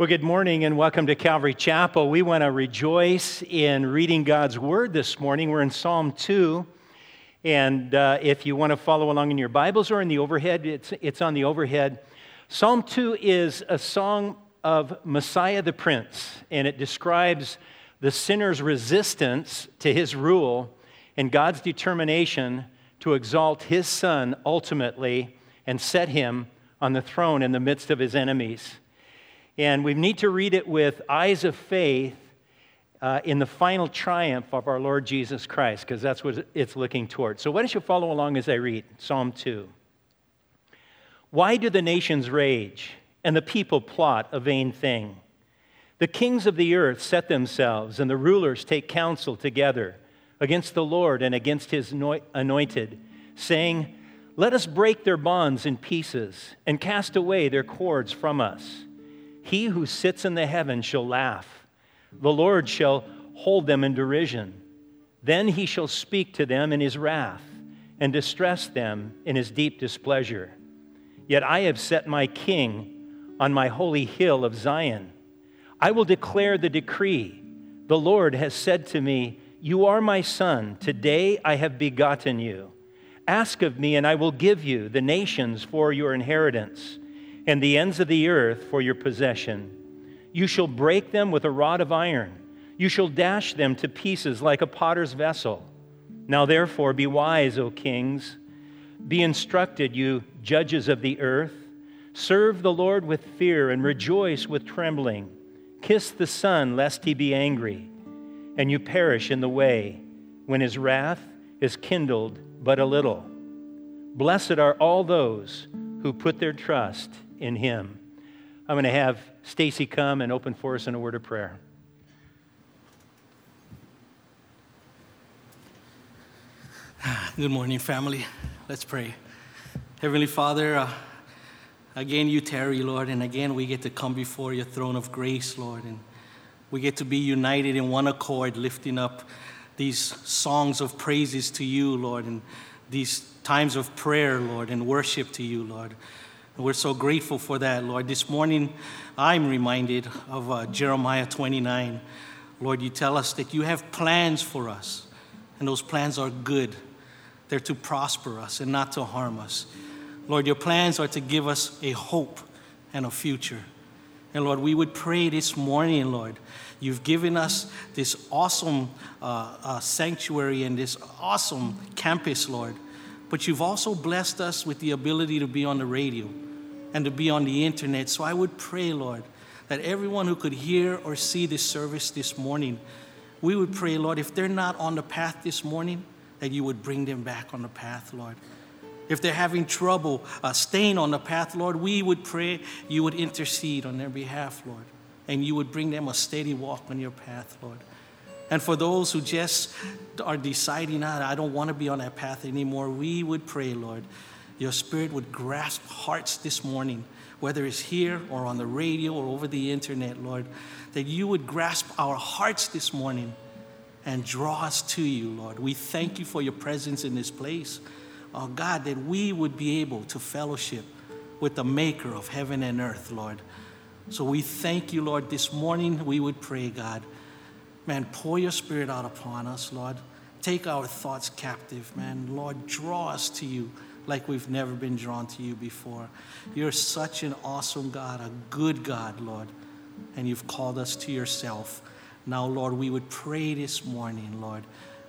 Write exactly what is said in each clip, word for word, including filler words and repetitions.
Well, good morning and welcome to Calvary Chapel. We want to rejoice in reading God's Word this morning. We're in Psalm two, and uh, if you want to follow along in your Bibles or in the overhead, it's, it's on the overhead. Psalm two is a song of Messiah the Prince, and it describes the sinner's resistance to his rule and God's determination to exalt his Son ultimately and set him on the throne in the midst of his enemies. And we need to read it with eyes of faith uh, in the final triumph of our Lord Jesus Christ, because that's what it's looking toward. So why don't you follow along as I read Psalm two. Why do the nations rage and the people plot a vain thing? The kings of the earth set themselves, and the rulers take counsel together against the Lord and against his anointed, saying, "Let us break their bonds in pieces and cast away their cords from us. He who sits in the heavens shall laugh. The Lord shall hold them in derision. Then he shall speak to them in his wrath and distress them in his deep displeasure. Yet I have set my king on my holy hill of Zion. I will declare the decree. The Lord has said to me, 'You are my son. Today I have begotten you. Ask of me, and I will give you the nations for your inheritance, and the ends of the earth for your possession. You shall break them with a rod of iron. You shall dash them to pieces like a potter's vessel. Now therefore be wise, O kings. Be instructed, you judges of the earth. Serve the Lord with fear and rejoice with trembling. Kiss the Son, lest he be angry, and you perish in the way, when his wrath is kindled but a little. Blessed are all those who put their trust in him." I'm going to have Stacy come and open for us in a word of prayer. Good morning, family. Let's pray. Heavenly Father, uh, again you tarry, Lord, and again we get to come before your throne of grace, Lord, and we get to be united in one accord, lifting up these songs of praises to you, Lord, and these times of prayer, Lord, and worship to you, Lord. And we're so grateful for that, Lord. This morning, I'm reminded of uh, Jeremiah twenty-nine. Lord, you tell us that you have plans for us, and those plans are good. They're to prosper us and not to harm us. Lord, your plans are to give us a hope and a future. And Lord, we would pray this morning, Lord, you've given us this awesome uh, uh, sanctuary and this awesome campus, Lord. But you've also blessed us with the ability to be on the radio and to be on the internet. So I would pray, Lord, that everyone who could hear or see this service this morning, we would pray, Lord, if they're not on the path this morning, that you would bring them back on the path, Lord. If they're having trouble uh, staying on the path, Lord, we would pray you would intercede on their behalf, Lord, and you would bring them a steady walk on your path, Lord. And for those who just are deciding, ah, I don't want to be on that path anymore, we would pray, Lord, your Spirit would grasp hearts this morning, whether it's here or on the radio or over the internet, Lord, that you would grasp our hearts this morning and draw us to you, Lord. We thank you for your presence in this place. Oh, God, that we would be able to fellowship with the maker of heaven and earth, Lord. So we thank you, Lord. This morning we would pray, God, man, pour your Spirit out upon us, Lord. Take our thoughts captive, man. Lord, draw us to you like we've never been drawn to you before. You're such an awesome God, a good God, Lord, and you've called us to yourself. Now, Lord, we would pray this morning, Lord,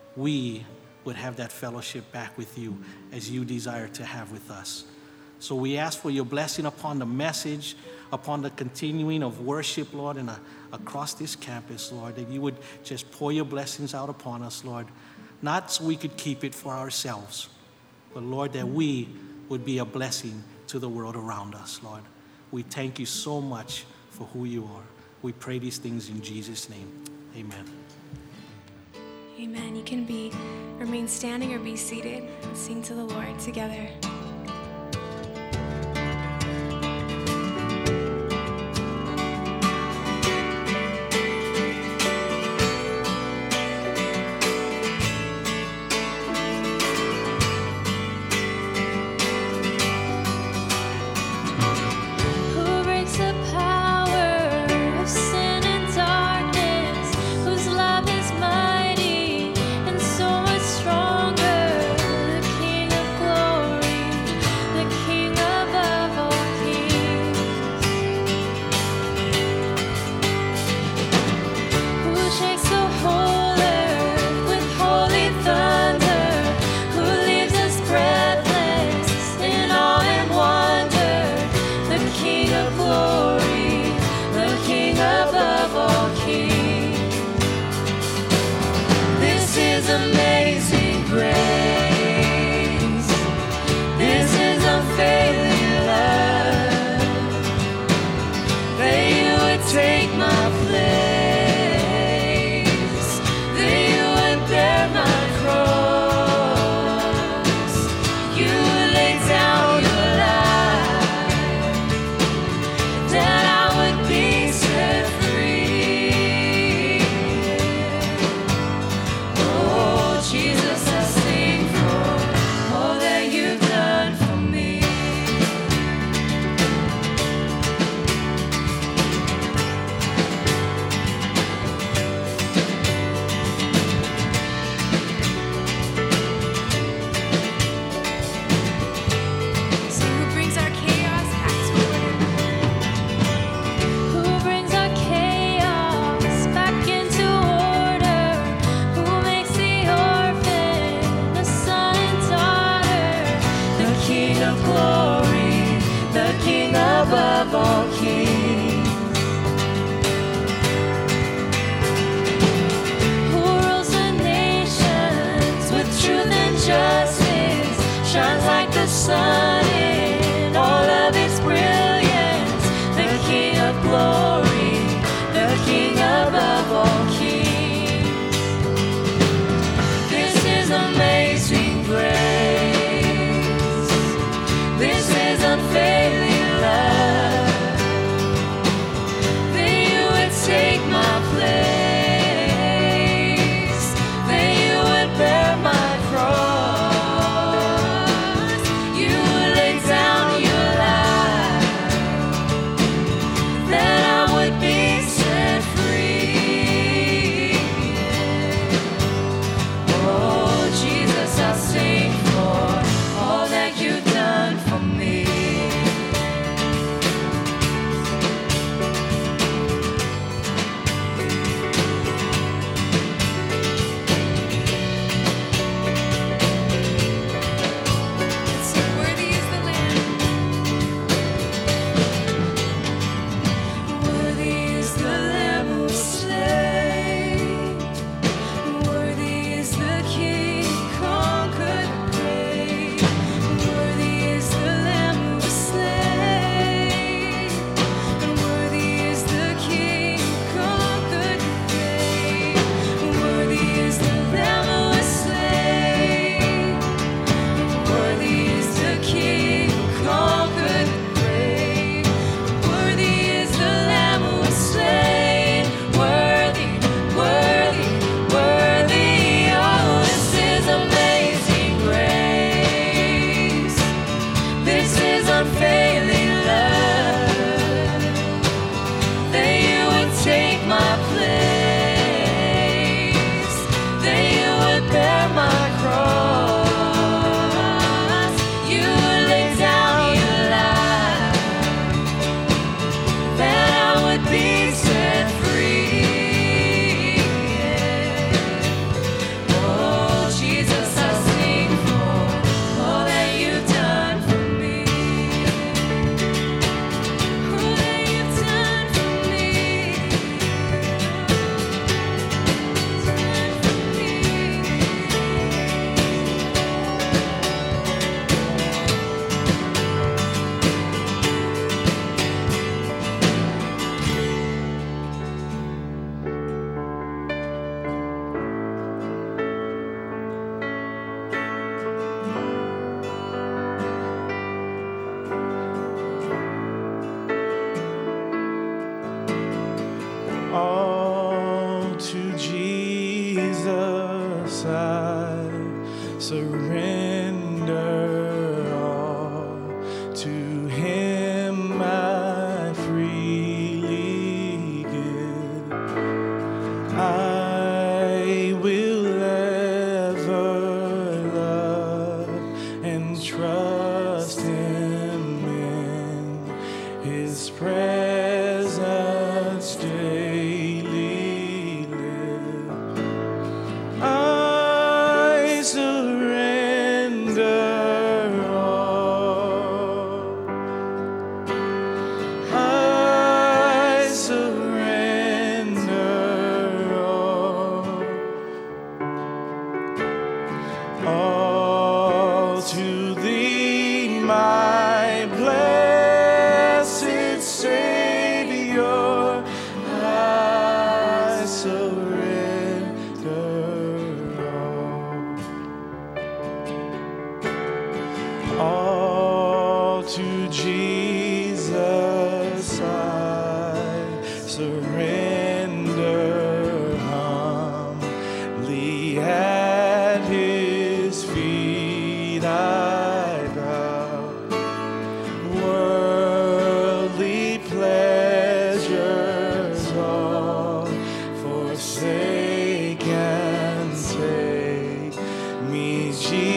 we would have that fellowship back with you as you desire to have with us. So we ask for your blessing upon the message, upon the continuing of worship, Lord, and uh, across this campus, Lord, that you would just pour your blessings out upon us, Lord, not so we could keep it for ourselves, but, Lord, that we would be a blessing to the world around us, Lord. We thank you so much for who you are. We pray these things in Jesus' name. Amen. Amen. You can be remain standing or be seated and sing to the Lord together. Who breaks the power Jesus, I surrender all. To Him I freely give. I will ever love and trust Him in His presence daily live. I surrender all. I surrender all. All to Thee, my blessed Savior, I surrender all. All to Jesus I surrender humbly at His feet I bow. Worldly pleasures all forsake and take me,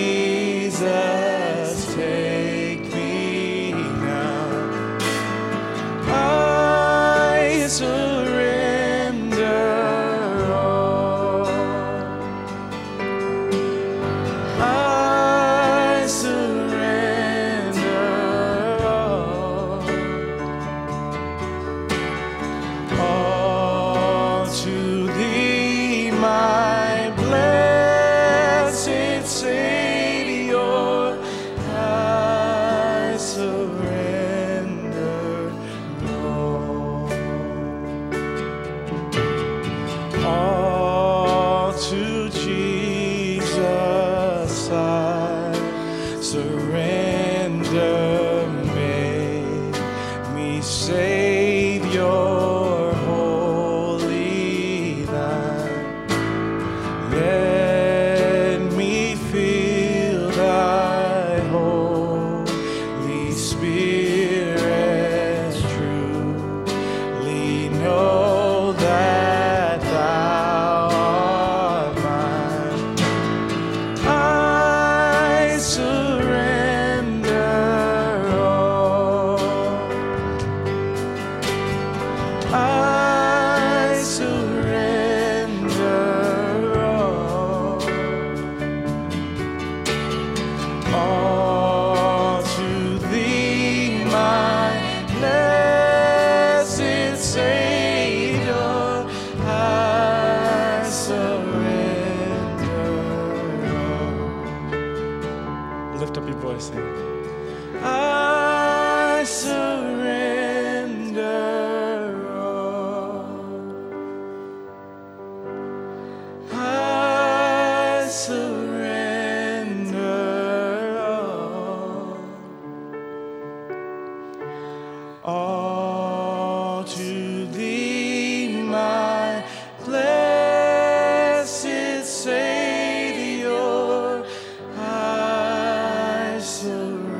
Jesus, take me now. I surrender all. I surrender all. All to Thee, my blessed Savior, I surrender all. All to Jesus I surrender. Make me Savior holy thine. Let me feel Thy Holy Spirit truly know that Thou art mine. I surrender all. I surrender all. All to Thee, my blessed Savior, I surrender all. Lift up your voice, sing. I surrender all. I surrender all. All to Thee, my blessed Savior, I surrender.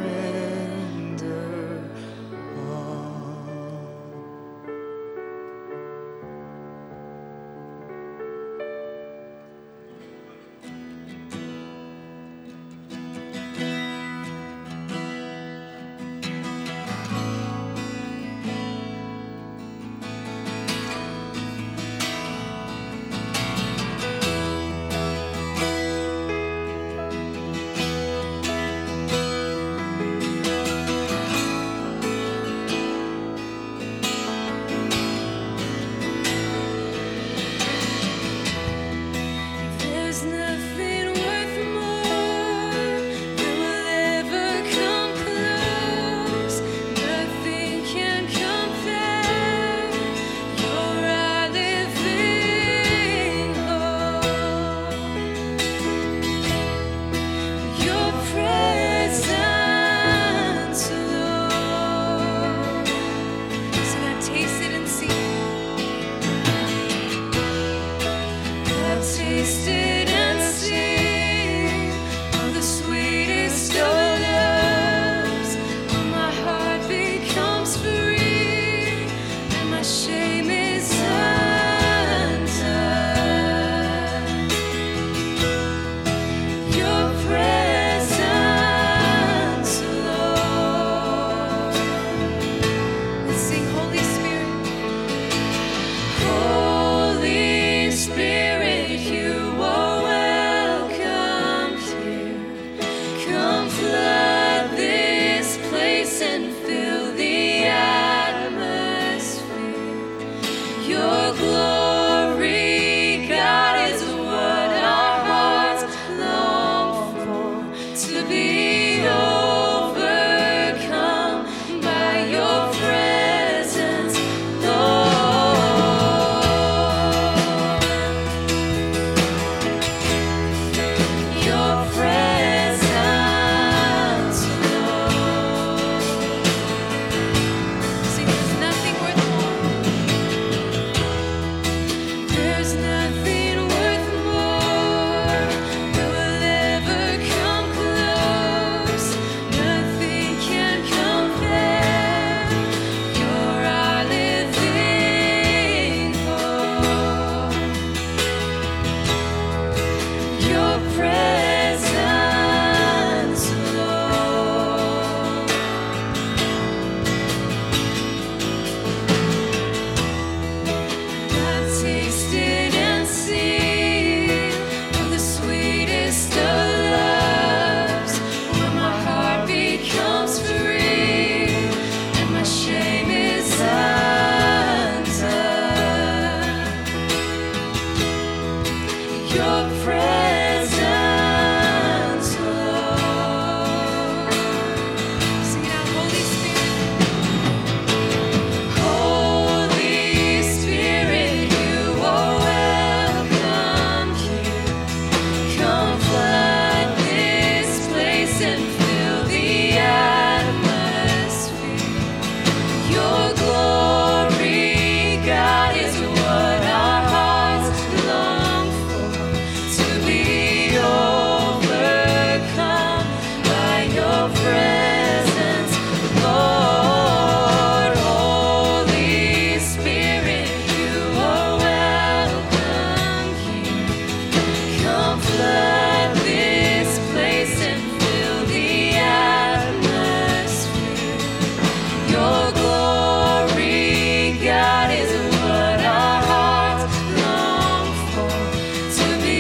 Come flood this place and fill the atmosphere. Your glory, God, is what our hearts long for. To be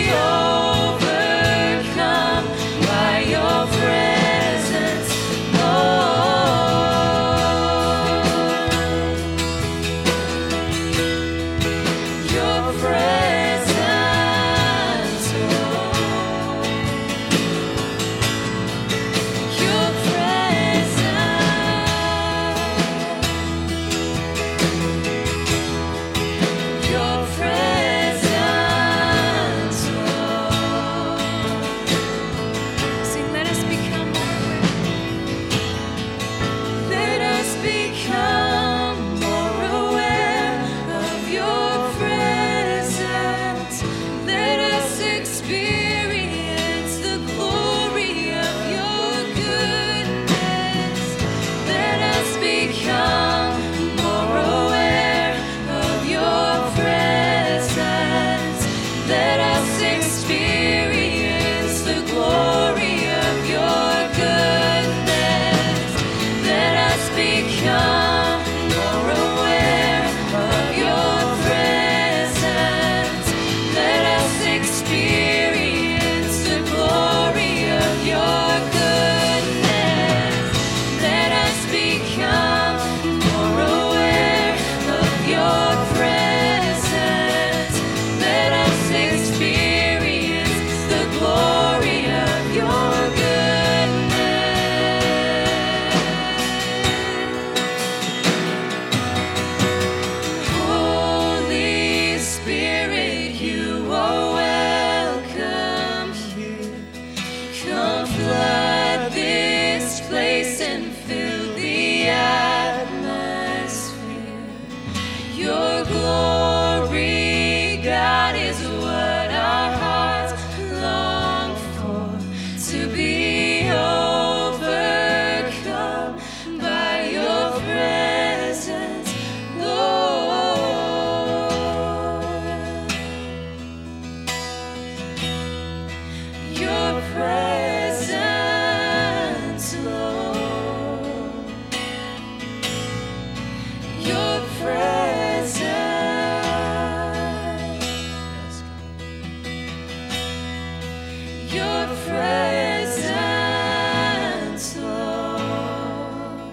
overcome by your presence, Lord. Your presence, Lord. Your presence. Your presence, Lord. Sing, let us become more aware. Let us become more aware of your presence. Let us experience the glory of your goodness. Let us become more aware of your presence. Let us experience the glory of your goodness. Let us become more aware of your presence. Let us experience the glory of your goodness. Let us become more aware of your presence. Let us experience the glory of your goodness. Holy Spirit, you are welcome here. Come flood this place and fill the atmosphere. Your glory, God, is what our hearts long for. To be overcome by your presence, Lord. Your presence, Lord. Your presence. Your presence, Lord.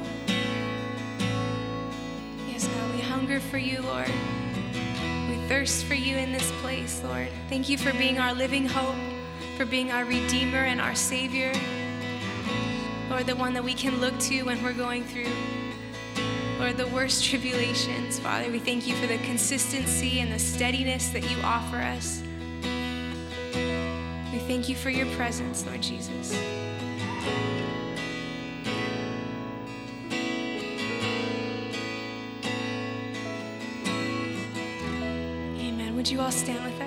Yes, God, we hunger for you, Lord. We thirst for you in this place, Lord. Thank you for being our living hope, for being our Redeemer and our Savior. Lord, the one that we can look to when we're going through, Lord, the worst tribulations. Father, we thank you for the consistency and the steadiness that you offer us. We thank you for your presence, Lord Jesus. Amen. Would you all stand with